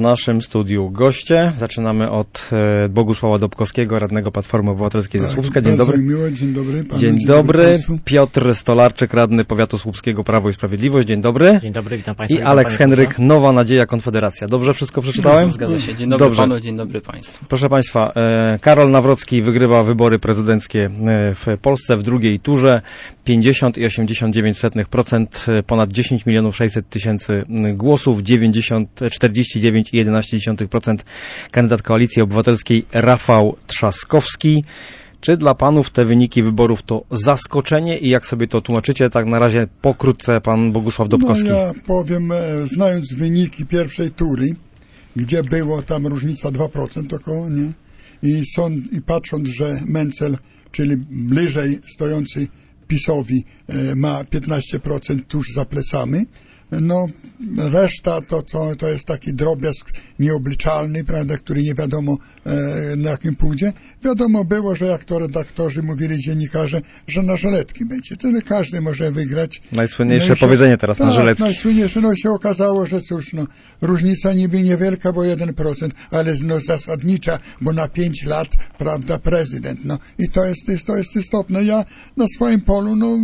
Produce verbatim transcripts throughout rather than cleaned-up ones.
naszym studiu goście. Zaczynamy od e, Bogusława Dobkowskiego, radnego Platformy Obywatelskiej ze Słupska. Dzień dobry. Miło. Dzień dobry panu. Dzień, dzień dobry. dobry Piotr Stolarczyk, radny powiatu słupskiego Prawo i Sprawiedliwość. Dzień dobry. Dzień dobry, witam państwa. I Aleks Henryk, Nowa Nadzieja Konfederacja. Dobrze wszystko przeczytałem? Zgadza się. Dzień dobry Dobrze. panu, dzień dobry państwu. Proszę państwa, e, Karol Nawrocki wygrywa wybory prezydenckie w Polsce w drugiej turze. pięćdziesiąt i osiemdziesiąt dziewięć procent, ponad dziesięć milionów sześćset tysięcy głosów, dziewięćdziesiąt, czterdzieści dziewięć i jedenaście dziesiątych procent kandydat Koalicji Obywatelskiej Rafał Trzaskowski. Czy dla panów te wyniki wyborów to zaskoczenie i jak sobie to tłumaczycie? Tak na razie pokrótce pan Bogusław Dobkowski. No ja powiem, znając wyniki pierwszej tury, gdzie było tam różnica dwa procent około, nie? I, sąd, i patrząc, że Mencel, czyli bliżej stojący PiS-owi, ma piętnaście procent tuż za plecami, no reszta to, to, to jest taki drobiazg nieobliczalny, prawda, który nie wiadomo e, na jakim pójdzie. Wiadomo było, że jak to redaktorzy mówili, dziennikarze, że na żyletki będzie. Tyle każdy może wygrać. Najsłynniejsze no się, powiedzenie teraz tak, na żyletki. Najsłynniejsze, no się okazało, że cóż, no różnica niby niewielka, bo jeden procent, ale no zasadnicza, bo na pięć lat, prawda, prezydent, no i to jest, to jest istotne. Ja na swoim polu, no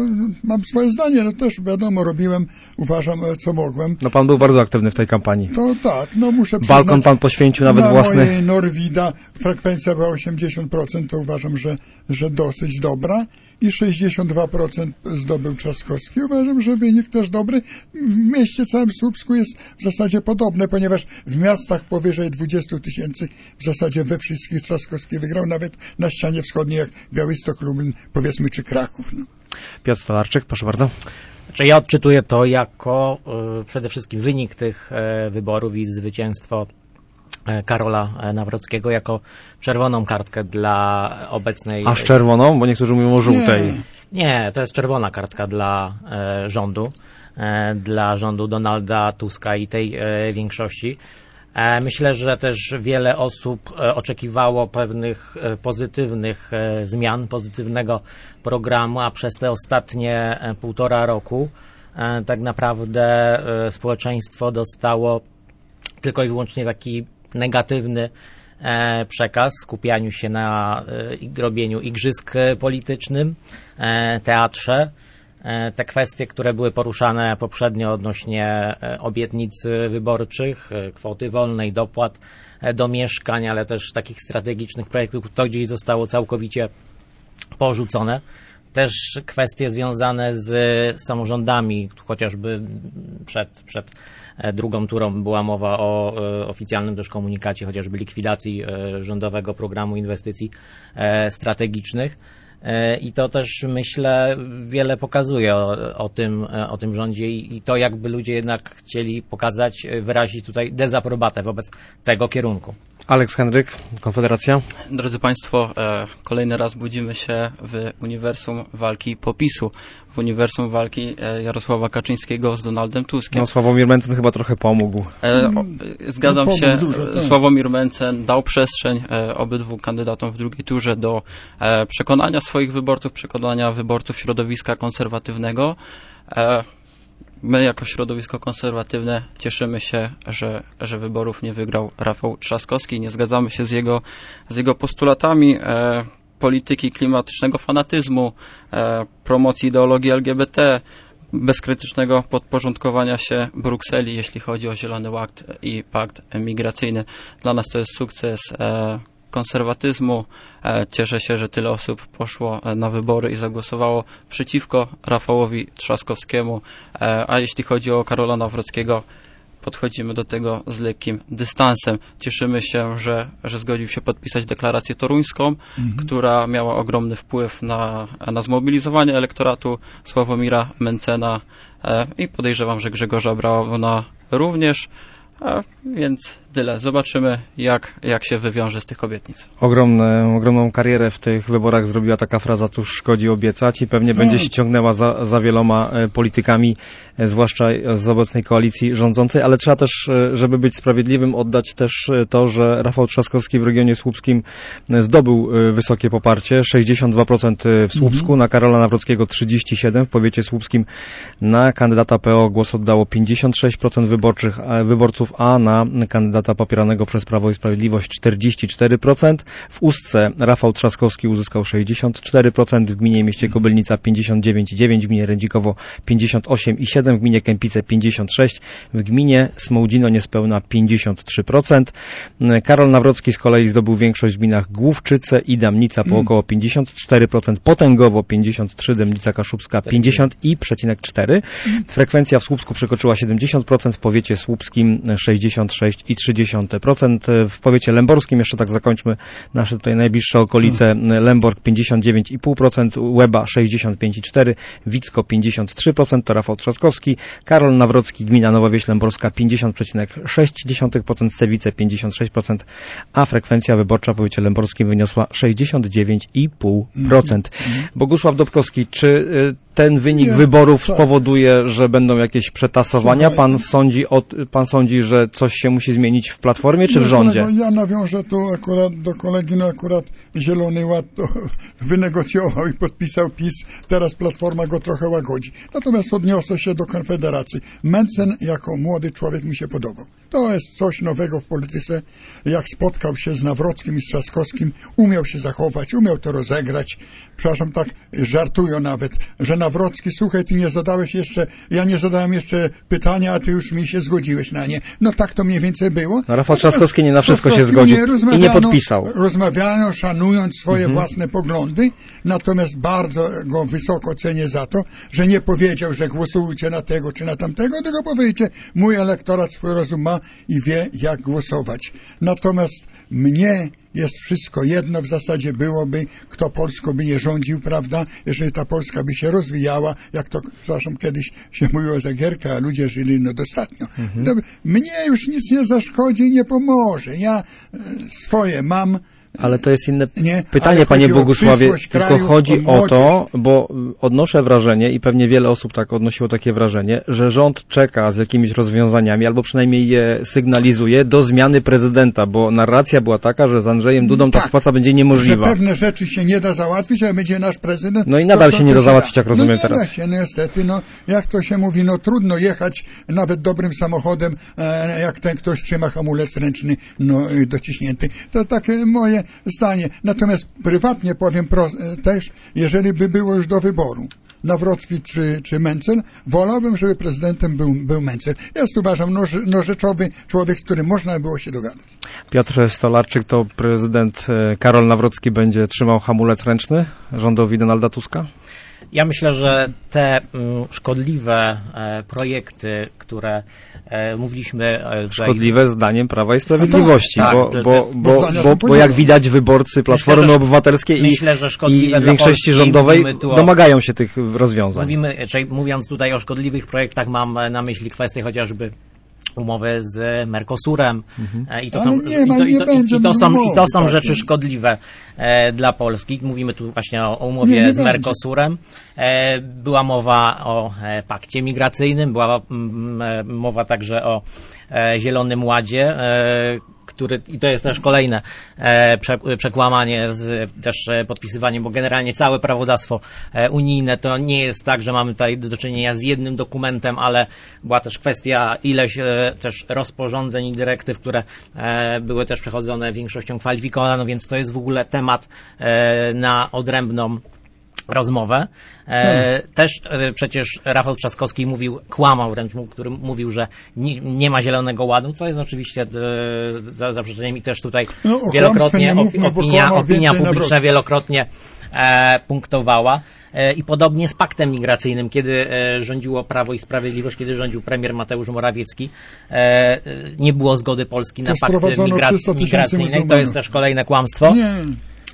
mam swoje zdanie, no też wiadomo, robiłem, uważam, co mogłem. No pan był bardzo aktywny w tej kampanii. To tak, no muszę przyznać. Balkon pan poświęcił nawet na własny. Na mojej Norwida frekwencja była osiemdziesiąt procent, to uważam, że, że dosyć dobra. I sześćdziesiąt dwa procent zdobył Trzaskowski. Uważam, że wynik też dobry. W mieście całym Słupsku jest w zasadzie podobny, ponieważ w miastach powyżej dwudziestu tysięcy w zasadzie we wszystkich Trzaskowski wygrał, nawet na ścianie wschodniej jak Białystok, Lublin, powiedzmy, czy Kraków. No. Piotr Stolarczyk, proszę bardzo. Znaczy ja odczytuję to jako y, przede wszystkim wynik tych y, wyborów i zwycięstwo y, Karola Nawrockiego jako czerwoną kartkę dla obecnej... Aż czerwoną? Bo niektórzy mówią o żółtej. Nie, nie to jest czerwona kartka dla y, rządu, y, dla rządu Donalda Tuska i tej y, większości. Myślę, że też wiele osób oczekiwało pewnych pozytywnych zmian, pozytywnego programu, a przez te ostatnie półtora roku tak naprawdę społeczeństwo dostało tylko i wyłącznie taki negatywny przekaz, skupianiu się na robieniu igrzysk politycznym, teatrze. Te kwestie, które były poruszane poprzednio odnośnie obietnic wyborczych, kwoty wolnej, dopłat do mieszkań, ale też takich strategicznych projektów, to gdzieś zostało całkowicie porzucone. Też kwestie związane z samorządami, chociażby przed, przed drugą turą była mowa o oficjalnym też komunikacie, chociażby likwidacji rządowego programu inwestycji strategicznych. I to też, myślę, wiele pokazuje o, o, tym, o tym rządzie i to, jakby ludzie jednak chcieli pokazać, wyrazić tutaj dezaprobatę wobec tego kierunku. Aleks Henryk, Konfederacja. Drodzy Państwo, e, kolejny raz budzimy się w uniwersum walki PO-PiS-u, w uniwersum walki e, Jarosława Kaczyńskiego z Donaldem Tuskiem. No, Sławomir Mencen chyba trochę pomógł. E, o, zgadzam no, się, dużo, tak. Sławomir Mencen dał przestrzeń e, obydwu kandydatom w drugiej turze do e, przekonania swoich wyborców, przekonania wyborców środowiska konserwatywnego. E, My jako środowisko konserwatywne cieszymy się, że, że wyborów nie wygrał Rafał Trzaskowski. Nie zgadzamy się z jego, z jego postulatami e, polityki klimatycznego fanatyzmu, e, promocji ideologii L G B T, bezkrytycznego podporządkowania się Brukseli, jeśli chodzi o Zielony Ład i Pakt Migracyjny. Dla nas to jest sukces e, konserwatyzmu. Cieszę się, że tyle osób poszło na wybory i zagłosowało przeciwko Rafałowi Trzaskowskiemu, a jeśli chodzi o Karola Nawrockiego, podchodzimy do tego z lekkim dystansem. Cieszymy się, że, że zgodził się podpisać deklarację toruńską, mhm. która miała ogromny wpływ na, na zmobilizowanie elektoratu Sławomira Mencena i podejrzewam, że Grzegorza Brauna również, więc tyle. Zobaczymy, jak, jak się wywiąże z tych obietnic. Ogromne, ogromną karierę w tych wyborach zrobiła taka fraza, cóż szkodzi obiecać, i pewnie No. będzie się ciągnęła za, za wieloma e, politykami, e, zwłaszcza z obecnej koalicji rządzącej, ale trzeba też, e, żeby być sprawiedliwym, oddać też e, to, że Rafał Trzaskowski w regionie słupskim e, zdobył e, wysokie poparcie, sześćdziesiąt dwa procent w Słupsku, Mhm. na Karola Nawrockiego trzydzieści siedem procent, w powiecie słupskim na kandydata P O głos oddało pięćdziesiąt sześć procent wyborczych, a, wyborców, a na kandydata popieranego przez Prawo i Sprawiedliwość czterdzieści cztery procent. W Ustce Rafał Trzaskowski uzyskał sześćdziesiąt cztery procent, w gminie i mieście Kobylnica pięćdziesiąt dziewięć przecinek dziewięć procent, w gminie Rędzikowo pięćdziesiąt osiem przecinek siedem procent, w gminie Kępice pięćdziesiąt sześć procent, w gminie Smołdzino niespełna pięćdziesiąt trzy procent. Karol Nawrocki z kolei zdobył większość w gminach Główczyce i Damnica po około pięćdziesiąt cztery procent, Potęgowo pięćdziesiąt trzy procent, Dębnica Kaszubska pięćdziesiąt przecinek cztery procent. Frekwencja w Słupsku przekroczyła siedemdziesiąt procent, w powiecie słupskim sześćdziesiąt sześć przecinek trzy procent. W powiecie lęborskim, jeszcze tak zakończmy nasze tutaj najbliższe okolice, Lęborg pięćdziesiąt dziewięć przecinek pięć procent, Łeba sześćdziesiąt pięć przecinek cztery procent, Wicko pięćdziesiąt trzy procent, to Rafał Trzaskowski, Karol Nawrocki, gmina Nowa Wieś Lęborska pięćdziesiąt przecinek sześć procent, Cewice pięćdziesiąt sześć procent, a frekwencja wyborcza w powiecie lęborskim wyniosła sześćdziesiąt dziewięć przecinek pięć procent. Bogusław Dobkowski, czy y, ten wynik Nie, wyborów tak. spowoduje, że będą jakieś przetasowania? Pan sądzi, o, pan sądzi, że coś się musi zmienić w Platformie czy w Nie, rządzie? kolego, ja nawiążę tu akurat do kolegi, no akurat Zielony Ład to wynegocjował i podpisał PiS, teraz Platforma go trochę łagodzi. Natomiast odniosę się do Konfederacji. Mencen jako młody człowiek mi się podobał. To jest coś nowego w polityce. Jak spotkał się z Nawrockim i z Trzaskowskim, umiał się zachować, umiał to rozegrać. Przepraszam, tak żartują nawet, że Nawrocki, słuchaj, ty nie zadałeś jeszcze, ja nie zadałem jeszcze pytania, a ty już mi się zgodziłeś na nie. No tak to mniej więcej było. No, Rafał Trzaskowski nie na wszystko się zgodził i nie podpisał. Rozmawiano, szanując swoje mhm. własne poglądy, natomiast bardzo go wysoko cenię za to, że nie powiedział, że głosujcie na tego czy na tamtego, tylko powiedzicie, mój elektorat swój rozum ma i wie, jak głosować. Natomiast mnie jest wszystko jedno, w zasadzie byłoby, kto Polską by nie rządził, prawda, jeżeli ta Polska by się rozwijała, jak to, przepraszam, kiedyś się mówiło za Gierka, a ludzie żyli no dostatnio. Mhm. No, mnie już nic nie zaszkodzi i nie pomoże. Ja e, swoje mam. Ale to jest inne nie, pytanie, panie Bogusławie, tylko kraju, chodzi o, o to, bo odnoszę wrażenie i pewnie wiele osób tak odnosiło takie wrażenie, że rząd czeka z jakimiś rozwiązaniami, albo przynajmniej je sygnalizuje do zmiany prezydenta, bo narracja była taka, że z Andrzejem Dudą ta tak, współpraca będzie niemożliwa. Że pewne rzeczy się nie da załatwić, a będzie nasz prezydent. No i nadal to, to, się nie da załatwić, da. jak rozumiem no nie teraz. Da się, no niestety, no jak to się mówi, no trudno jechać nawet dobrym samochodem, e, jak ten ktoś trzyma hamulec ręczny, no dociśnięty. To takie moje zdanie. Natomiast prywatnie powiem pro, też, jeżeli by było już do wyboru Nawrocki czy, czy Mencen, wolałbym, żeby prezydentem był, był Mencen. Ja uważam, no, no rzeczowy człowiek, z którym można było się dogadać. Piotr Stolarczyk, to prezydent Karol Nawrocki będzie trzymał hamulec ręczny rządowi Donalda Tuska? Ja myślę, że te mm, szkodliwe e, projekty, które e, mówiliśmy... E, tutaj... Szkodliwe zdaniem Prawa i Sprawiedliwości, tak, bo, tak, bo, bo, bo, bo, bo jak widać wyborcy Platformy myślę, że, Obywatelskiej myślę, że i, i większości rządowej domagają się tych rozwiązań. Mówimy, czyli mówiąc tutaj o szkodliwych projektach, mam na myśli kwestię chociażby umowy z Mercosurem mhm. i to są, nie ma, i to, i to, i nie i to są, umowy, i to są tak, rzeczy nie. szkodliwe e, dla Polski. Mówimy tu właśnie o, o umowie nie, nie z będzie. Mercosurem. E, była mowa o e, pakcie migracyjnym, była m, e, mowa także o e, Zielonym Ładzie, e, który, i to jest też kolejne e, prze, przekłamanie z też e, podpisywaniem, bo generalnie całe prawodawstwo e, unijne to nie jest tak, że mamy tutaj do czynienia z jednym dokumentem, ale była też kwestia ileś e, też rozporządzeń i dyrektyw, które e, były też przechodzone większością kwalifikowaną, więc to jest w ogóle temat e, na odrębną rozmowę. E, hmm. Też e, przecież Rafał Trzaskowski mówił, kłamał wręcz, który mówił, że nie, nie ma Zielonego Ładu, co jest oczywiście e, za zaprzeczeniem i też tutaj no, wielokrotnie mówmy, opinia, opinia publiczna wielokrotnie e, punktowała. E, I podobnie z paktem migracyjnym, kiedy e, rządziło Prawo i Sprawiedliwość, kiedy rządził premier Mateusz Morawiecki, e, nie było zgody Polski na pakt migrac- migracyjny. To jest też kolejne kłamstwo. Nie.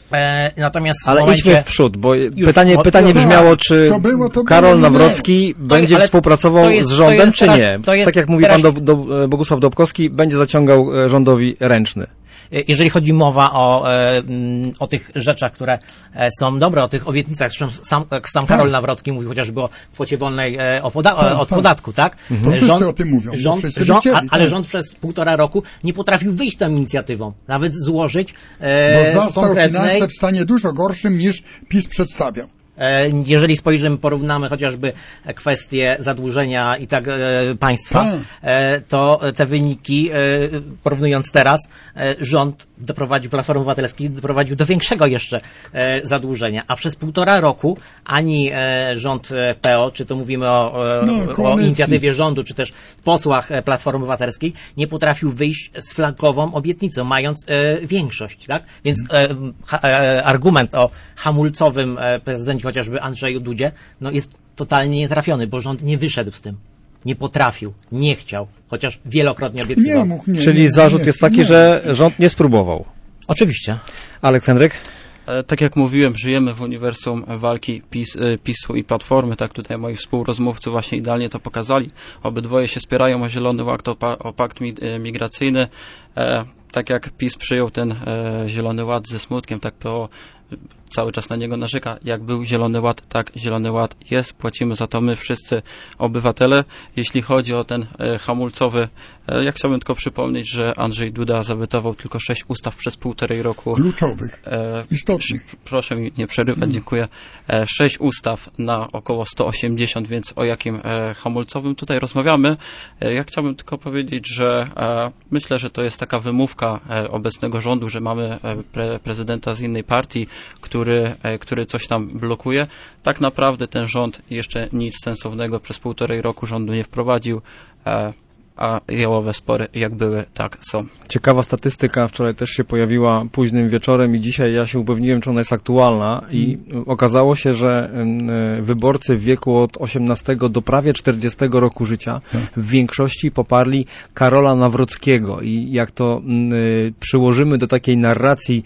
E, natomiast w Ale momencie... idźmy w przód, bo Już, pytanie, o- pytanie no, brzmiało, czy co było, to Karol było, nie Nawrocki będzie ale współpracował to jest- z rządem, to jest czy teraz- nie? to jest Tak jak mówi teraz- pan do, do, Bogusław Dobkowski, będzie zaciągał e, rządowi ręczny. Jeżeli chodzi mowa o, e, mm, o tych rzeczach, które e, są dobre, o tych obietnicach, zresztą sam, sam Karol Nawrocki mówił chociażby o kwocie wolnej e, o poda- Tak, od tak. podatku, tak? To wszyscy o tym mówią, bo Rząd, wszyscy rząd, chcieli, a, ale tak. rząd przez półtora roku nie potrafił wyjść z tą inicjatywą, nawet złożyć Bo e, zastał konkretnej... finanse w stanie dużo gorszym niż PiS przedstawiał. E, Jeżeli spojrzymy, porównamy chociażby kwestie zadłużenia i tak e, państwa, Tak. e, to te wyniki, e, porównując teraz, e, rząd doprowadził, Platforma Obywatelska doprowadził do większego jeszcze e, zadłużenia, a przez półtora roku ani e, rząd e, P O, czy to mówimy o, e, No, o koalicji. inicjatywie rządu, czy też posłach e, Platformy Obywatelskiej, nie potrafił wyjść z flankową obietnicą, mając e, większość, tak? Więc e, ha, e, argument o hamulcowym e, prezydencie, chociażby Andrzeju Dudzie, no jest totalnie nietrafiony, bo rząd nie wyszedł z tym. Nie potrafił, nie chciał, chociaż wielokrotnie obiecywał. Nie mógł, nie. Czyli nie, zarzut nie, jest taki, nie. że rząd nie spróbował. Oczywiście. Aleksandryk? E, Tak jak mówiłem, żyjemy w uniwersum walki PiS, e, PiSu i Platformy, tak tutaj moi współrozmówcy właśnie idealnie to pokazali. Obydwoje się spierają o Zielony Ład, o, pa, o pakt mi, e, migracyjny. E, tak jak PiS przyjął ten e, Zielony Ład ze smutkiem, tak P O cały czas na niego narzeka. Jak był Zielony Ład, tak Zielony Ład jest. Płacimy za to my wszyscy obywatele. Jeśli chodzi o ten e, hamulcowy, e, ja chciałbym tylko przypomnieć, że Andrzej Duda zawetował tylko sześć ustaw przez półtorej roku. Kluczowych, E, istotnych. Proszę mi nie przerywać, dziękuję. E, Sześć ustaw na około sto osiemdziesiąt, więc o jakim e, hamulcowym tutaj rozmawiamy? E, Ja chciałbym tylko powiedzieć, że e, myślę, że to jest taka wymówka e, obecnego rządu, że mamy e, pre, prezydenta z innej partii, który, e, który coś tam blokuje. Tak naprawdę ten rząd jeszcze nic sensownego przez półtorej roku rządu nie wprowadził, e, a jałowe spory jak były, tak są. Ciekawa statystyka wczoraj też się pojawiła późnym wieczorem i dzisiaj ja się upewniłem, czy ona jest aktualna i okazało się, że y, wyborcy w wieku od osiemnastego do prawie czterdziestego roku życia w większości poparli Karola Nawrockiego i jak to y, przyłożymy do takiej narracji,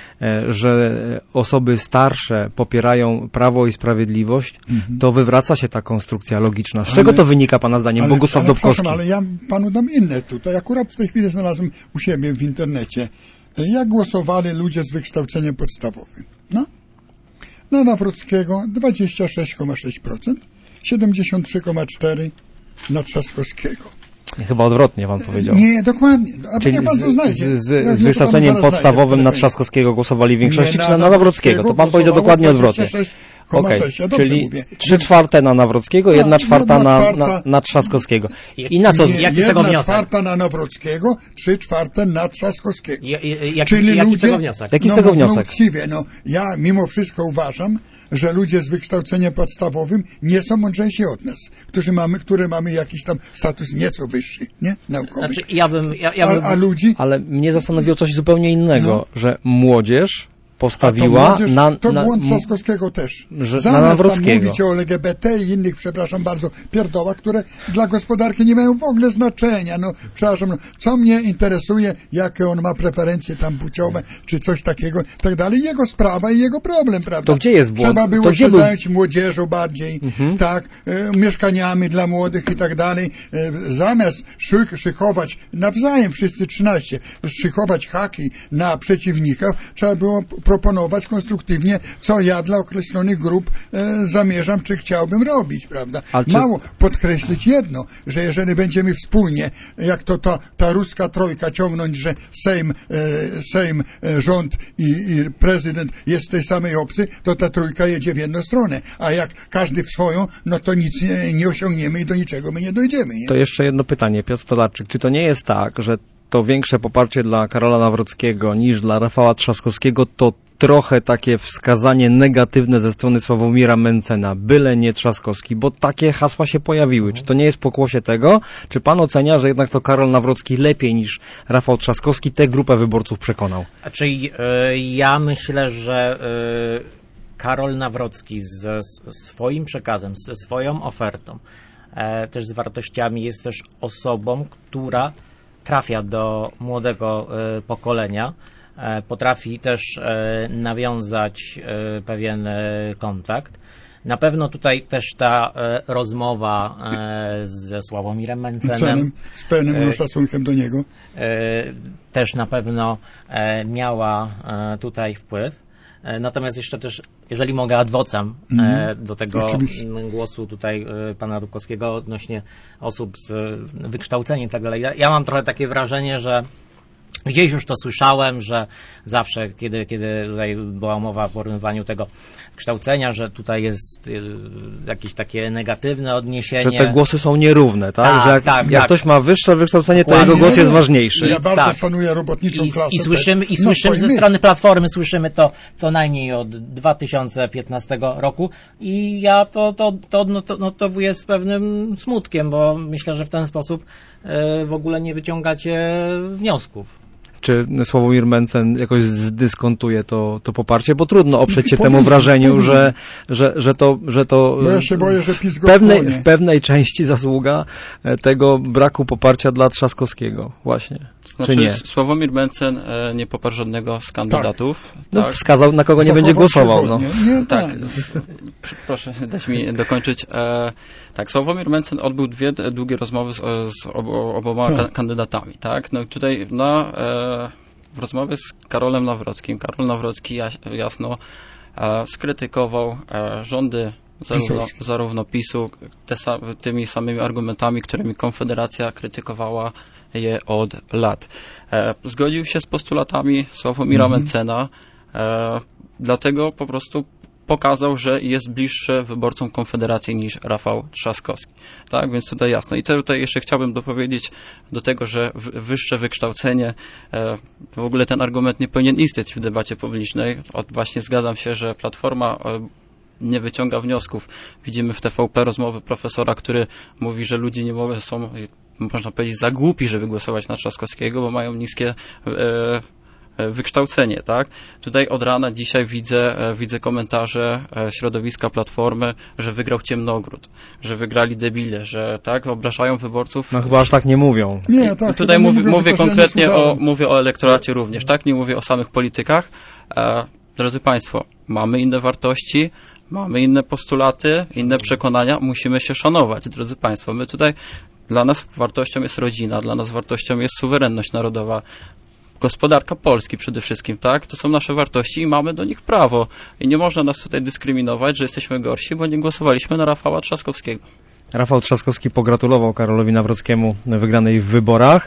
że osoby starsze popierają Prawo i Sprawiedliwość, Mhm. to wywraca się ta konstrukcja logiczna. Z Ale- czego to wynika pana zdaniem? Ale- Bogusław ale Dobkowski. przepraszam, ale ja panu dam inne tutaj. Akurat w tej chwili znalazłem u siebie w internecie. Jak głosowali ludzie z wykształceniem podstawowym? No, na Nawrockiego dwadzieścia sześć przecinek sześć procent, siedemdziesiąt trzy przecinek cztery procent na Trzaskowskiego. Chyba odwrotnie pan powiedział. Nie, dokładnie. A Czyli niech pan to z, znajdzie. z, Ja- ja z, to z panu wykształceniem zaraz podstawowym znajdę. na Trzaskowskiego głosowali w większości, Nie, czy na Nawrockiego? To pan powiedział głosowało dokładnie odwrotnie. dwadzieścia sześć przecinek Okej, sześć, ja dobrze czyli mówię. trzy czwarte na Nawrockiego, Tak, jedna czwarta jedna na, czwarta- na, na Trzaskowskiego. I na co? Nie, jaki z tego jedna wniosek? czwarta na Nawrockiego, trzy czwarte na Trzaskowskiego. Ja, ja, jaki, Czyli jaki ludzie, z tego wniosek? Jaki z no, tego no, wniosek? No, uczciwie, no, ja mimo wszystko uważam, że ludzie z wykształceniem podstawowym nie są mądrzejsi od nas, którzy mamy, które mamy jakiś tam status nieco wyższy, nie? Naukowy. Znaczy, ja bym... Ja, ja a, bym a ludzi, Ale mnie zastanowiło coś zupełnie innego, No. że młodzież a to, postawiła młodzież, na, to na, błąd m- Trzaskowskiego też. że- na Zamiast tam Nawrockiego. mówić o L G B T i innych, przepraszam bardzo, pierdołach, które dla gospodarki nie mają w ogóle znaczenia. No, przepraszam, no, co mnie interesuje, jakie on ma preferencje tam płciowe, czy coś takiego, i tak dalej. Jego sprawa i jego problem, prawda? To gdzie jest błąd? Trzeba było To się gdzie był- zająć młodzieżą bardziej, tak, e, mieszkaniami dla młodych i tak dalej. E, zamiast szyk, szykować nawzajem, wszyscy trzynaście, szykować haki na przeciwników, trzeba było p- proponować konstruktywnie, co ja dla określonych grup e, zamierzam, czy chciałbym robić, prawda? Ale czy- Mało podkreślić jedno, że jeżeli będziemy wspólnie, jak to ta, ta ruska trojka ciągnąć, że Sejm, e, Sejm e, rząd i, i prezydent jest z tej samej opcji, to ta trójka jedzie w jedną stronę, a jak każdy w swoją, no to nic nie, nie osiągniemy i do niczego my nie dojdziemy. Nie? To jeszcze jedno pytanie, Piotr Stolarczyk. Czy to nie jest tak, że to większe poparcie dla Karola Nawrockiego niż dla Rafała Trzaskowskiego to trochę takie wskazanie negatywne ze strony Sławomira Mencena, byle nie Trzaskowski, bo takie hasła się pojawiły. Czy to nie jest pokłosie tego? Czy pan ocenia, że jednak to Karol Nawrocki lepiej niż Rafał Trzaskowski tę grupę wyborców przekonał? Czyli y, ja myślę, że y, Karol Nawrocki ze s- swoim przekazem, ze swoją ofertą, e, też z wartościami jest też osobą, która trafia do młodego y, pokolenia, potrafi też nawiązać pewien kontakt. Na pewno tutaj też ta rozmowa ze Sławomirem Mencenem, z pełnym szacunkiem do niego, też na pewno miała tutaj wpływ. Natomiast jeszcze też, jeżeli mogę ad vocem mm. do tego Oczywiście. głosu tutaj pana Rukowskiego odnośnie osób z wykształceniem i tak dalej. Ja mam trochę takie wrażenie, że gdzieś już to słyszałem, że zawsze, kiedy, kiedy tutaj była mowa o porównywaniu tego kształcenia, że tutaj jest jakieś takie negatywne odniesienie. Że te głosy są nierówne, tak? tak że jak, tak, jak tak. ktoś ma wyższe wykształcenie, to jego głos jest ważniejszy. Ja bardzo tak. szanuję robotniczą I, klasę. I słyszymy, i no, słyszymy ze strony Platformy, słyszymy to co najmniej od dwa tysiące piętnastego roku i ja to, to, to odnotowuję z pewnym smutkiem, bo myślę, że w ten sposób y, w ogóle nie wyciągacie wniosków. Czy Sławomir Mencen jakoś zdyskontuje to, to poparcie? Bo trudno oprzeć się powinien, temu wrażeniu, powinien. że, że, że to, że to Bo ja się boję, że PiS w, go pewnej, wchłonie. w pewnej części zasługa tego braku poparcia dla Trzaskowskiego. Właśnie. Znaczy, Czy nie? Sławomir Mencen e, nie poparł żadnego z kandydatów. No, tak. wskazał, na kogo nie Zachował będzie głosował. No. Nie, nie, Tak, tak. proszę dać mi dokończyć. E, tak, Sławomir Mencen odbył dwie długie rozmowy z, z obo, oboma Hmm. ka- kandydatami. Tak? No tutaj na, e, w rozmowie z Karolem Nawrockim, Karol Nawrocki jas, jasno e, skrytykował e, rządy zarówno, zarówno PiSu te, tymi samymi argumentami, którymi Konfederacja krytykowała je od lat. E, zgodził się z postulatami Sławomira mhm. Mencena, e, dlatego po prostu pokazał, że jest bliższy wyborcom Konfederacji niż Rafał Trzaskowski. Tak, więc tutaj jasno. I tutaj jeszcze chciałbym dopowiedzieć do tego, że wyższe wykształcenie, e, w ogóle ten argument nie powinien istnieć w debacie publicznej. Od, właśnie zgadzam się, że Platforma e, nie wyciąga wniosków. Widzimy w T V P rozmowy profesora, który mówi, że ludzie nie mogą, są, można powiedzieć, za głupi, żeby głosować na Trzaskowskiego, bo mają niskie e, wykształcenie, tak? Tutaj od rana dzisiaj widzę, widzę komentarze środowiska Platformy, że wygrał Ciemnogród, że wygrali debile, że tak, obrażają wyborców. No chyba aż tak nie mówią. Nie, tak, tutaj mówię, mówię, mówię konkretnie ja o, mówię o elektoracie również, tak? Nie mówię o samych politykach. E, drodzy Państwo, mamy inne wartości, mamy inne postulaty, inne przekonania, musimy się szanować, drodzy Państwo. My tutaj, dla nas wartością jest rodzina, dla nas wartością jest suwerenność narodowa, gospodarka Polski przede wszystkim, tak? To są nasze wartości i mamy do nich prawo. I nie można nas tutaj dyskryminować, że jesteśmy gorsi, bo nie głosowaliśmy na Rafała Trzaskowskiego. Rafał Trzaskowski pogratulował Karolowi Nawrockiemu wygranej w wyborach,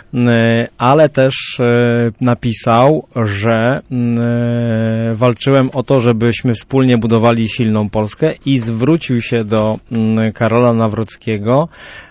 ale też napisał, że walczyłem o to, żebyśmy wspólnie budowali silną Polskę i zwrócił się do Karola Nawrockiego,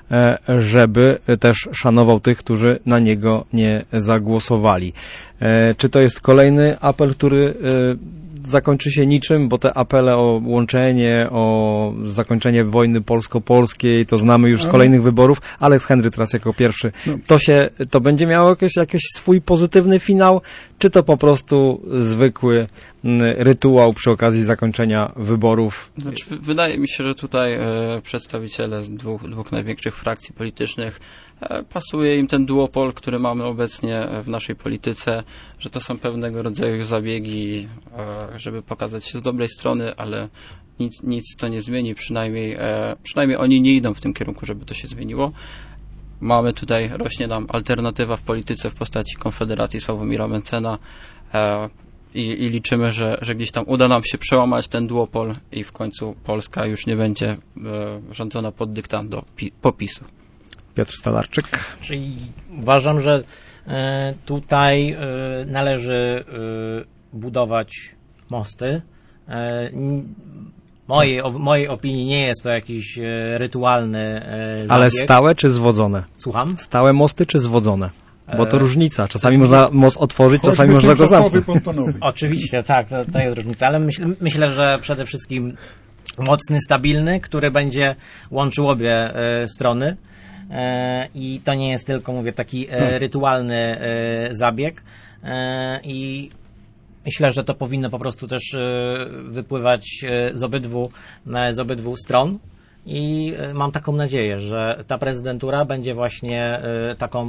żeby też szanował tych, którzy na niego nie zagłosowali. Czy to jest kolejny apel, który zakończy się niczym, bo te apele o łączenie, o zakończenie wojny polsko-polskiej, to znamy już z kolejnych wyborów. Aleks Hendry teraz jako pierwszy. To się, to będzie miało jakiś, jakiś swój pozytywny finał, czy to po prostu zwykły rytuał przy okazji zakończenia wyborów? Znaczy, wydaje mi się, że tutaj e, przedstawiciele z dwóch, dwóch największych frakcji politycznych e, pasuje im ten duopol, który mamy obecnie w naszej polityce, że to są pewnego rodzaju zabiegi, e, żeby pokazać się z dobrej strony, ale nic, nic to nie zmieni, przynajmniej, e, przynajmniej oni nie idą w tym kierunku, żeby to się zmieniło. Mamy tutaj, rośnie nam alternatywa w polityce w postaci Konfederacji Sławomira Mencena, e, I, i liczymy, że, że gdzieś tam uda nam się przełamać ten duopol i w końcu Polska już nie będzie e, rządzona pod dyktando pi, popisu. Piotr Stalarczyk. Czyli uważam, że e, tutaj e, należy e, budować mosty. E, mojej, o, mojej opinii nie jest to jakiś e, rytualny e, zabieg. Ale stałe czy zwodzone? Słucham? Stałe mosty czy zwodzone? Bo to E, różnica. Czasami można most otworzyć, Choćby czasami można go tymczasowy, zamknąć. pontonowy. Oczywiście, tak, to, to jest różnica, ale myśl, myślę, że przede wszystkim mocny, stabilny, który będzie łączył obie e, strony e, i to nie jest tylko, mówię, taki e, rytualny e, zabieg e, i myślę, że to powinno po prostu też e, wypływać e, z obydwu, e, z obydwu stron i e, mam taką nadzieję, że ta prezydentura będzie właśnie e, taką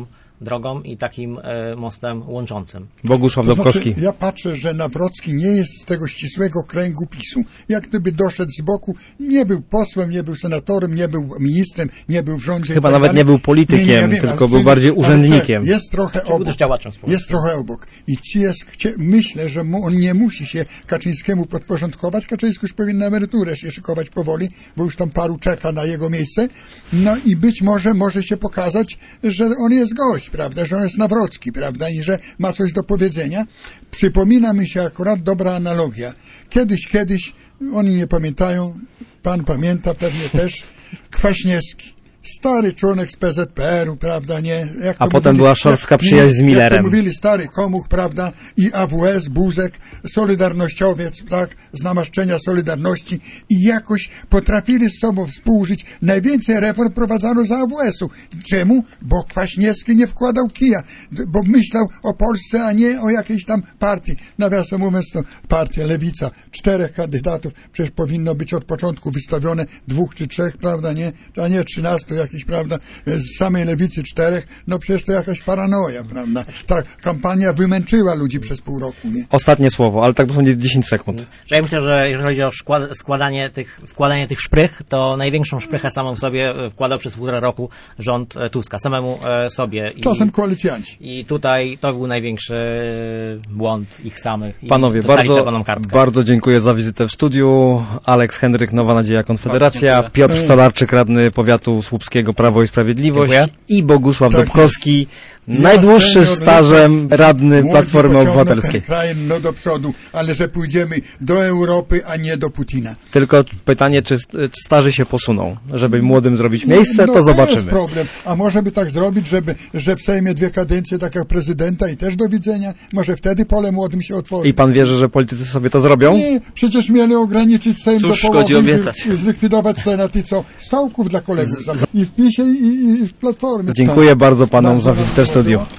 drogą i takim e, mostem łączącym. Bogusław To Dobkowski. znaczy, ja patrzę, że Nawrocki nie jest z tego ścisłego kręgu PiSu. Jak gdyby doszedł z boku, nie był posłem, nie był senatorem, nie był ministrem, nie był w rządzie. Chyba tak nawet dalej. nie był politykiem, Nie, nie, ja wiem, tylko ale był to- bardziej ale to urzędnikiem. Jest trochę Czy był obok. też działaczem społecznym. Jest trochę obok. I ci jest, chcie, myślę, że mu, on nie musi się Kaczyńskiemu podporządkować. Kaczyński już powinien na emeryturę się szykować powoli, bo już tam paru czeka na jego miejsce. No i być może może się pokazać, że on jest gość, prawda, że on jest Nawrocki, prawda, i że ma coś do powiedzenia. Przypomina mi się akurat dobra analogia. Kiedyś, kiedyś, oni nie pamiętają, pan pamięta pewnie też, Kwaśniewski. Stary członek z P Z P R u, prawda, nie? Jak A to potem była szorstka jak- przyjaźń z Jak Millerem. to mówili, stary komuch, prawda, i A W S, Buzek, solidarnościowiec, tak, z namaszczenia Solidarności i jakoś potrafili z sobą współżyć. Najwięcej reform prowadzano za A W S u. Czemu? Bo Kwaśniewski nie wkładał kija, d- bo myślał o Polsce, a nie o jakiejś tam partii. Nawiasem mówiąc, to partia, lewica, czterech kandydatów, przecież powinno być od początku wystawione dwóch czy trzech, prawda, nie? A nie trzynastu jakiś, prawda, z samej lewicy czterech, no przecież to jakaś paranoja, prawda. Ta kampania wymęczyła ludzi przez pół roku, nie? Ostatnie słowo, ale tak dosłownie dziesięć sekund. Że ja myślę, że jeżeli chodzi o szkła- składanie tych, wkładanie tych szprych, to największą szprychę samą w sobie e, wkładał przez półtora roku rząd e, Tuska, samemu e, sobie. I, Czasem koalicjanci. I tutaj to był największy błąd ich samych. I Panowie, dostali bardzo, czerwoną kartkę. bardzo dziękuję za wizytę w studiu. Aleks Henryk, Nowa Nadzieja Konfederacja, Bardzo Piotr Stolarczyk, radny powiatu słupskiego Prawo i Sprawiedliwość Dziękuję. i Bogusław Tak Dobkowski, Ja, najdłuższy senior, stażem radny młodzi Platformy pociągną Obywatelskiej. ten kraj no do przodu, ale że pójdziemy do Europy, a nie do Putina. Tylko pytanie, czy, czy starzy się posuną, żeby młodym zrobić miejsce, no, to jest zobaczymy. problem. A może by tak zrobić, żeby, że w Sejmie dwie kadencje, tak jak prezydenta i też do widzenia? Może wtedy pole młodym się otworzy. I pan wierzy, że politycy sobie to zrobią? Nie, przecież mieli ograniczyć Sejm Cóż do połowy szkodzi obiecać. i zlikwidować Senat i co? Stołków dla kolegów. I w PiSie i, i w Platformie. Dziękuję bardzo panom Bardzo za wizytę w nam studiu. było.